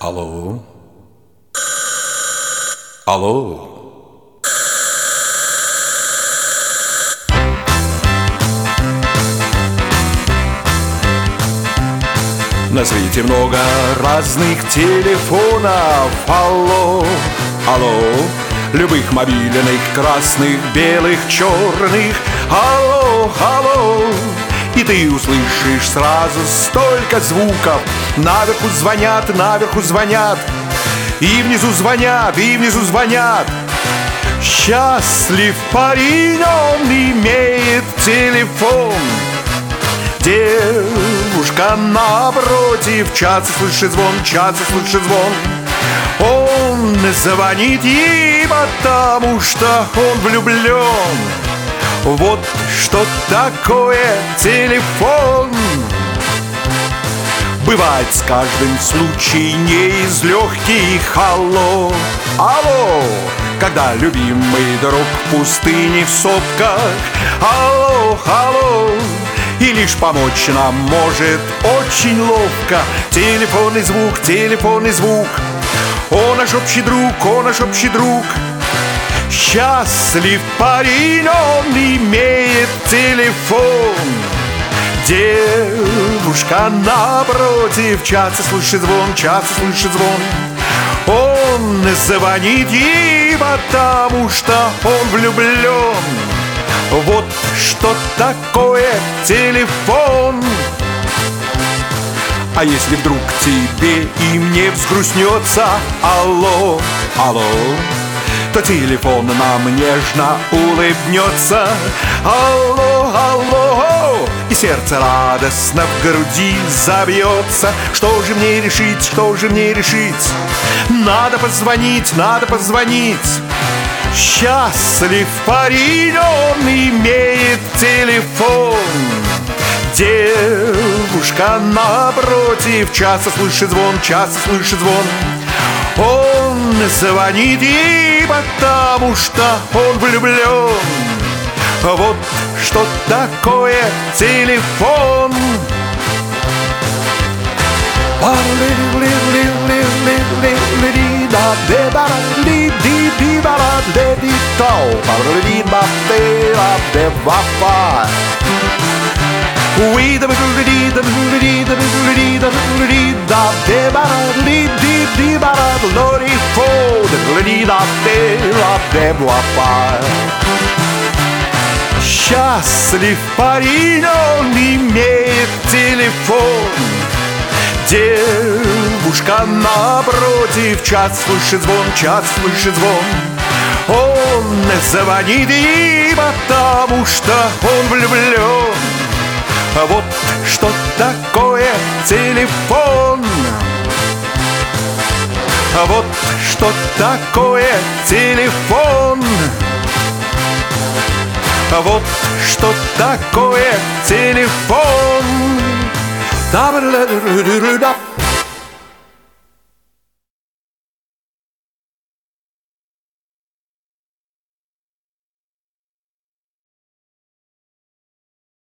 Алло? Алло? На свете много разных телефонов. Алло, алло, любых мобильных, красных, белых, черных. Алло, алло, и ты услышишь сразу столько звуков. Наверху звонят, наверху звонят, и внизу звонят, и внизу звонят. Счастлив парень, он имеет телефон. Девушка напротив, часто слышит звон, часто слышит звон. Он звонит ей, потому что он влюблен. Вот что такое телефон. Бывает с каждым случай не из легких. Алло, алло, когда любимый друг в пустыне в сопках. Алло, алло, и лишь помочь нам может очень ловко телефонный звук, телефонный звук. Он наш общий друг, он наш общий друг. Счастлив парень, он имеет телефон. Девушка напротив, часто слышит звон, часто слышит звон. Он звонит ей, потому что он влюблен. Вот что такое телефон. А если вдруг тебе и мне взгрустнется, алло, алло, то телефон нам нежно улыбнется. Алло, алло, и сердце радостно в груди забьется. Что же мне решить, что же мне решить? Надо позвонить, надо позвонить. Счастлив парень, он имеет телефон. Девушка напротив, часто слышит звон, часто слышит звон. Он звонит ей, потому что он влюблен. Вот что такое телефон. Счастлив парень, он имеет телефон. Девушка напротив, часто слышит звон, часто слышит звон. Он звонит ей, потому что он влюблен. Вот что такое телефон. Вот что такое телефон. Вот что такое телефон.